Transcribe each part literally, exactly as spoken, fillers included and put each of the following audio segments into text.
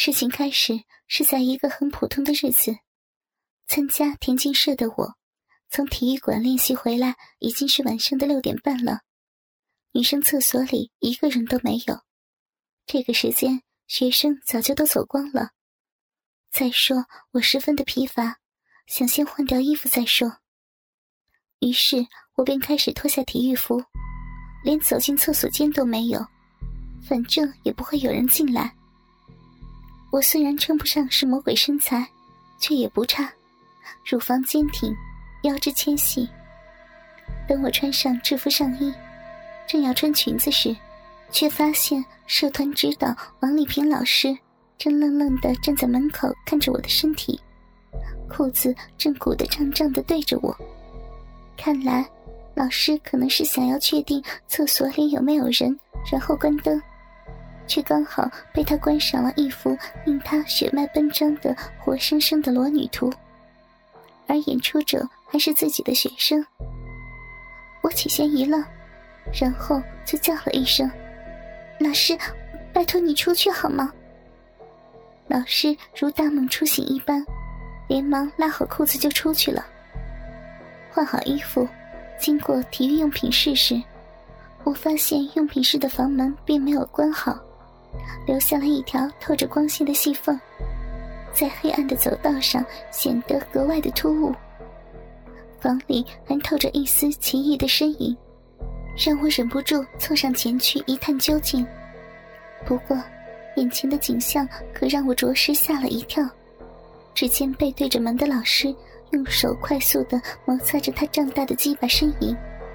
事情开始是在一个很普通的日子，参加田径社的我，从体育馆练习回来已经是晚上的六点半了。女生厕所里一个人都没有，这个时间学生早就都走光了。再说我十分的疲乏，想先换掉衣服再说。于是我便开始脱下体育服，连走进厕所间都没有，反正也不会有人进来。我虽然称不上是魔鬼身材，却也不差，乳房坚挺，腰肢纤细。等我穿上制服上衣，正要穿裙子时，却发现社团指导王丽萍老师正愣愣地站在门口看着我的身体，裤子正鼓得胀胀地对着我。看来老师可能是想要确定厕所里有没有人，然后关灯，却刚好被他观赏了一幅令他血脉奔张的活生生的裸女图，而演出者还是自己的学生。我起先一愣，然后就叫了一声：“老师，拜托你出去好吗？”老师如大梦初醒一般，连忙拉好裤子就出去了。换好衣服，经过体育用品室时，我发现用品室的房门并没有关好，留下了一条透着光线的细缝，在黑暗的走道上显得格外的突兀。房里还透着一丝奇异的身影，让我忍不住凑上前去一探究竟。不过眼前的景象可让我着实吓了一跳。只见背对着门的老师用手快速地摩擦着他胀大的鸡巴呻吟。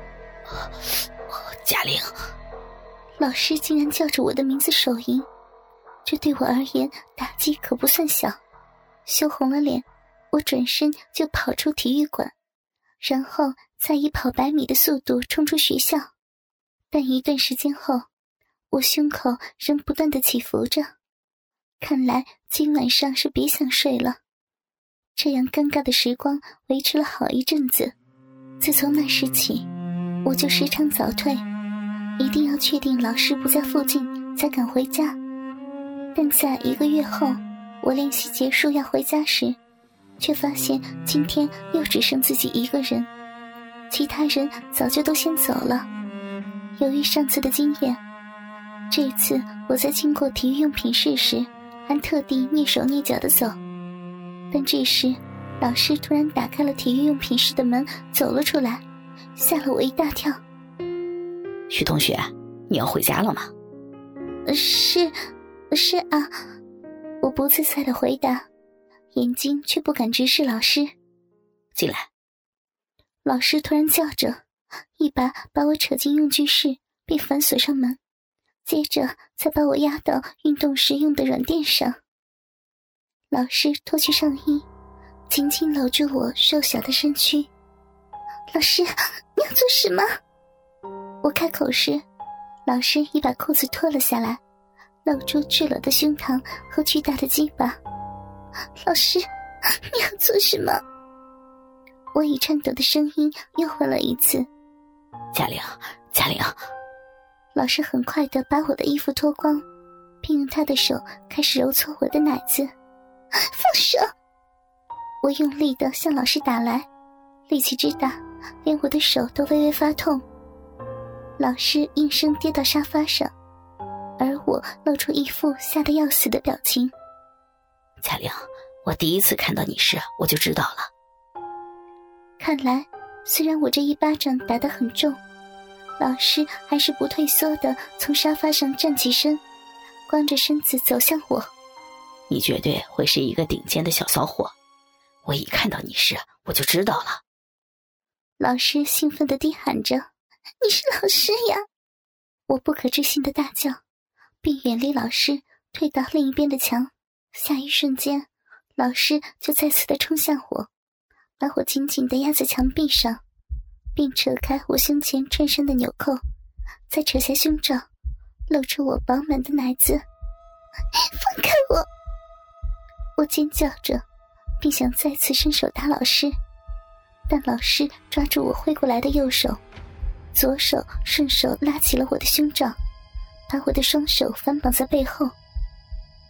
嘉玲， 老师竟然叫着我的名字手淫，这对我而言打击可不算小。羞红了脸，我转身就跑出体育馆，然后再以跑百米的速度冲出学校。但一段时间后，我胸口仍不断地起伏着，看来今晚上是别想睡了。这样尴尬的时光维持了好一阵子。自从那时起，我就时常早退，一定要确定老师不在附近才敢回家。但在一个月后，我练习结束要回家时，却发现今天又只剩自己一个人，其他人早就都先走了。由于上次的经验，这次我在经过体育用品室时还特地蹑手蹑脚地走。但这时老师突然打开了体育用品室的门走了出来，吓了我一大跳。 徐同学，你要回家了吗？ 是是啊，我不自在地回答，眼睛却不敢直视老师。 进来。 老师突然叫着，一把把我扯进用具室，并反锁上门，接着才把我压到运动时用的软垫上。老师脱去上衣，紧紧搂住我瘦小的身躯。老师，你要做什么？我开口时，老师已把裤子脱了下来，露出赤裸的胸膛和巨大的鸡巴。老师，你要做什么？我以颤抖的声音又问了一次。 嘉玲，嘉玲。 老师很快地把我的衣服脱光，并用他的手开始揉搓我的奶子。放手！我用力地向老师打来，力气之大，连我的手都微微发痛。老师应声跌到沙发上，而我露出一副吓得要死的表情。 嘉玲，我第一次看到你时我就知道了。 看来虽然我这一巴掌打得很重，老师还是不退缩地从沙发上站起身，光着身子走向我。 你绝对会是一个顶尖的小骚货，我一看到你时我就知道了。 老师兴奋地低喊着：“你是老师呀！”我不可置信地大叫，并远离老师，退到另一边的墙。下一瞬间，老师就再次地冲向我，把我紧紧地压在墙壁上，并扯开我胸前衬衫的纽扣，再扯下胸罩，露出我饱满的奶子。放开我！我尖叫着，并想再次伸手打老师，但老师抓住我挥过来的右手，左手顺手拉起了我的胸罩，把我的双手反绑在背后。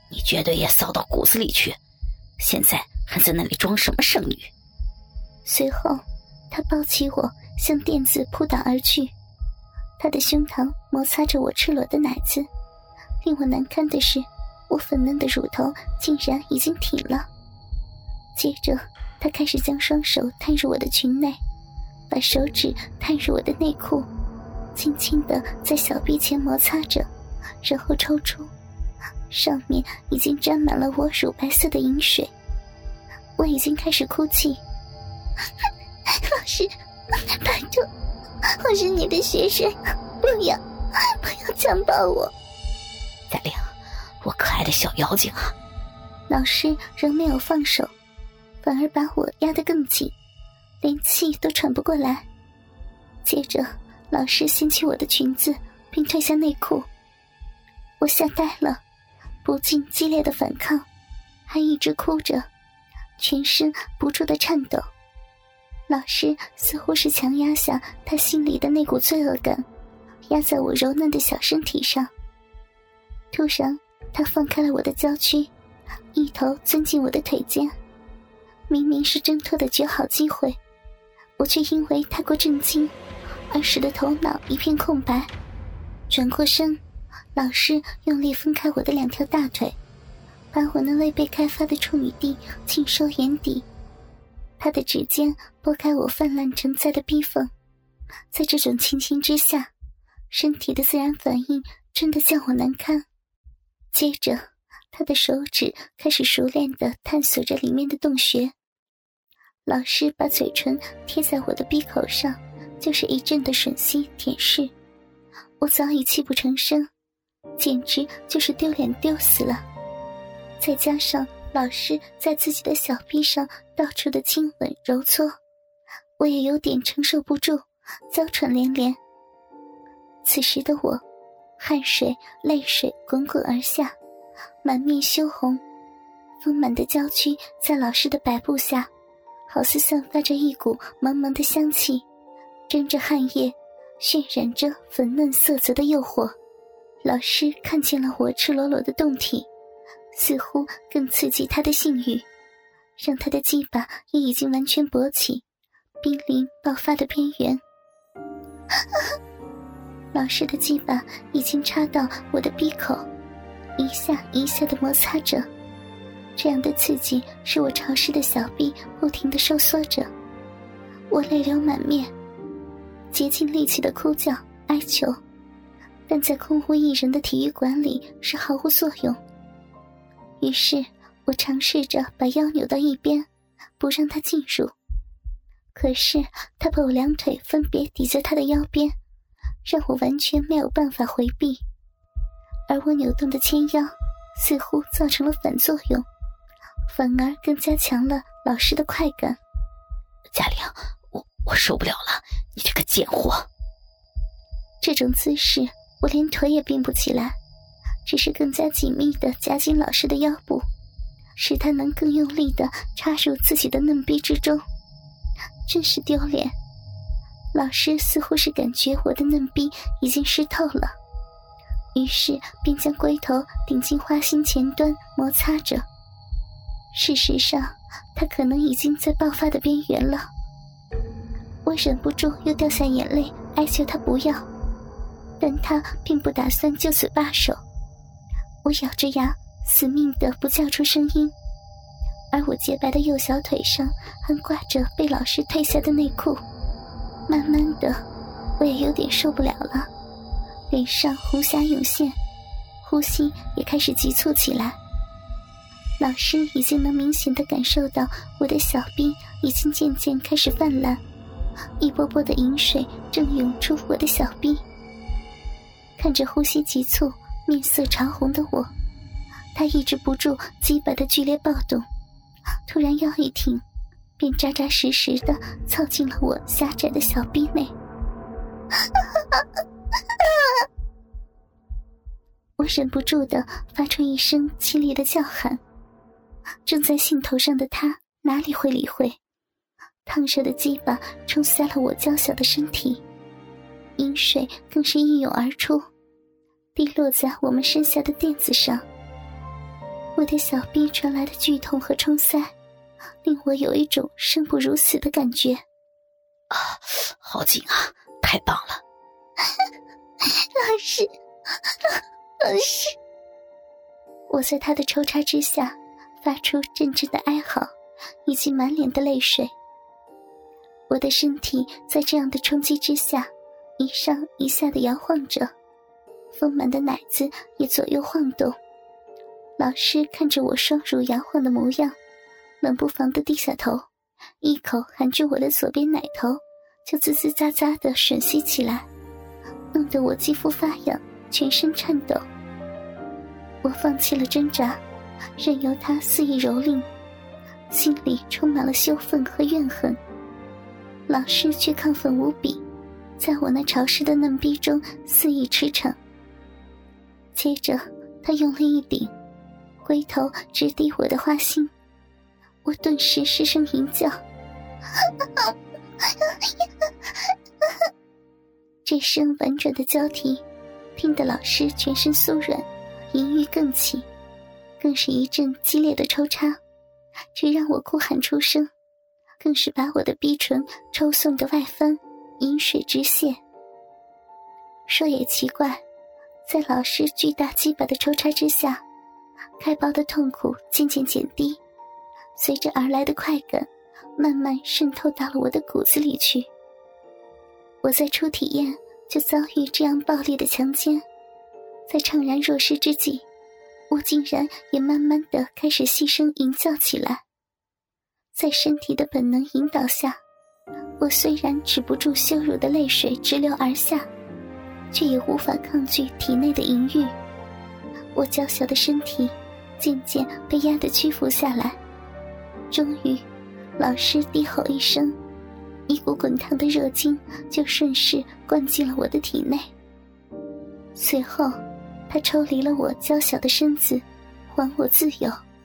你绝对也扫到骨子里去，现在还在那里装什么圣女？ 随后他抱起我向垫子扑倒而去，他的胸膛摩擦着我赤裸的奶子，令我难堪的是，我粉嫩的乳头竟然已经挺了。接着他开始将双手探入我的裙内，把手指探入我的内裤，轻轻地在小臂前摩擦着，然后抽出，上面已经沾满了我乳白色的饮水。我已经开始哭泣。老师，拜托，我是你的学生，不要不要强暴我。 嘉玲，我可爱的小妖精啊！ 老师仍没有放手，反而把我压得更紧，连气都喘不过来。接着老师掀起我的裙子并褪下内裤，我吓呆了，不禁激烈的反抗，还一直哭着，全身不住的颤抖。老师似乎是强压下他心里的那股罪恶感，压在我柔嫩的小身体上。突然他放开了我的娇躯，一头钻进我的腿间。明明是挣脱的绝好机会，我却因为太过震惊而使得头脑一片空白。转过身，老师用力分开我的两条大腿，把我那未被开发的处女地尽收眼底。他的指尖拨开我泛滥成灾的逼缝，在这种情形之下，身体的自然反应真的叫我难堪。接着他的手指开始熟练地探索着里面的洞穴。老师把嘴唇贴在我的鼻口上，就是一阵的吮吸舔舐。我早已泣不成声，简直就是丢脸丢死了。再加上老师在自己的小臂上到处的亲吻揉搓，我也有点承受不住，娇喘连连。此时的我，汗水泪水滚滚而下，满面羞红，丰满的娇躯在老师的摆布下好似散发着一股茫茫的香气，沾着汗液，渲染着粉嫩色泽的诱惑。老师看见了我赤裸裸的胴体，似乎更刺激他的性欲，让他的鸡巴也已经完全勃起，濒临爆发的边缘。老师的鸡巴已经插到我的鼻口，一下一下地摩擦着，这样的刺激使我潮湿的小臂不停地收缩着。我泪流满面，竭尽力气的哭叫哀求，但在空无一人的体育馆里是毫无作用。于是我尝试着把腰扭到一边，不让他进入，可是他把我两腿分别抵在他的腰边，让我完全没有办法回避。而我扭动的纤腰似乎造成了反作用，反而更加强了老师的快感。 嘉玲，我我受不了了，你这个贱货！ 这种姿势我连腿也并不起来，只是更加紧密地夹紧老师的腰部，使他能更用力地插入自己的嫩逼之中。真是丢脸。老师似乎是感觉我的嫩逼已经湿透了，于是便将龟头顶进花心前端摩擦着。事实上他可能已经在爆发的边缘了。我忍不住又掉下眼泪哀求他不要，但他并不打算就此罢手。我咬着牙死命地不叫出声音，而我洁白的右小腿上还挂着被老师褪下的内裤。慢慢的我也有点受不了了，脸上红霞涌现，呼吸也开始急促起来。老师已经能明显地感受到我的小臂已经渐渐开始泛滥，一波波的饮水正涌出我的小臂。看着呼吸急促面色潮红的我，他抑制不住鸡巴的剧烈暴动，突然腰一挺，便扎扎实实地操进了我狭窄的小臂内。我忍不住地发出一声凄厉的叫喊。正在兴头上的他哪里会理会，烫热的鸡巴冲瞎了我娇小的身体，饮水更是一涌而出，滴落在我们身下的垫子上。 我的小臂传来的剧痛和冲塞，令我有一种生不如死的感觉。 啊，好紧啊，太棒了！ 老师，老师，我在他的抽插之下发出阵阵的哀嚎，以及满脸的泪水。我的身体在这样的冲击之下，一上一下地摇晃着，丰满的奶子也左右晃动。老师看着我双乳摇晃的模样，冷不防地低下头，一口含住我的左边奶头，就滋滋喳喳地吮吸起来，弄得我肌肤发痒，全身颤抖。我放弃了挣扎，任由他肆意蹂躏，心里充满了羞愤和怨恨。老师却亢奋无比，在我那潮湿的嫩逼中肆意驰骋。接着他用力一顶，回头直抵我的花心，我顿时失声吟叫。这声婉转的交替，听得老师全身酥软，淫欲更起，更是一阵激烈的抽插，只让我哭喊出声，更是把我的逼唇抽送的外翻，饮水直泻。说也奇怪，在老师巨大鸡巴的抽插之下，开包的痛苦渐渐减低，随着而来的快感慢慢渗透到了我的骨子里去。我在初体验就遭遇这样暴力的强奸，在怅然若失之际，我竟然也慢慢地开始细声吟叫起来。在身体的本能引导下，我虽然止不住羞辱的泪水直流而下，却也无法抗拒体内的淫欲。我娇小的身体渐渐被压得屈服下来，终于老师低吼一声，一股滚烫的热精就顺势灌进了我的体内。随后他抽离了我娇小的身子，还我自由。